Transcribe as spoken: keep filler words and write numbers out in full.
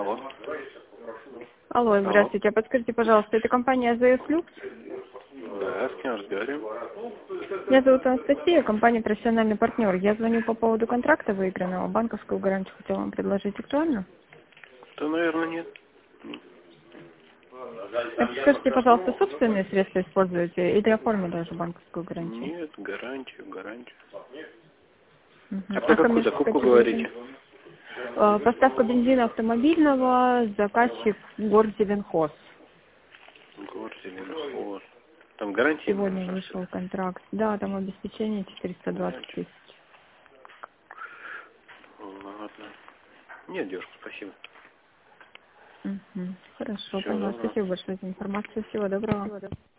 Алло. Алло, Алло. здравствуйте. А подскажите, пожалуйста, это компания эй эс Люкс? Да, с кем разговариваем? Меня зовут Анастасия, компания «Профессиональный партнер». Я звоню по поводу контракта выигранного. Банковскую гарантию хотела вам предложить. Актуально? Да, наверное, нет. А подскажите, пожалуйста, собственные средства используете или оформили уже банковскую гарантию? Нет, гарантию, гарантию. Мгм. А про А какую коммерческое закупку предложение? говорите? Э, Поставка бензина автомобильного, заказчик Горзеленхоз. Гор, Зеленоход. Там гарантия именно Сегодня нужна, что ли? вышел контракт. Да, там обеспечение четыреста двадцать Гарантия. тысяч. Ладно. Нет, девушка, спасибо. Мгм. Хорошо, Всего поняла. доброго. Спасибо большое за информацию. Всего доброго.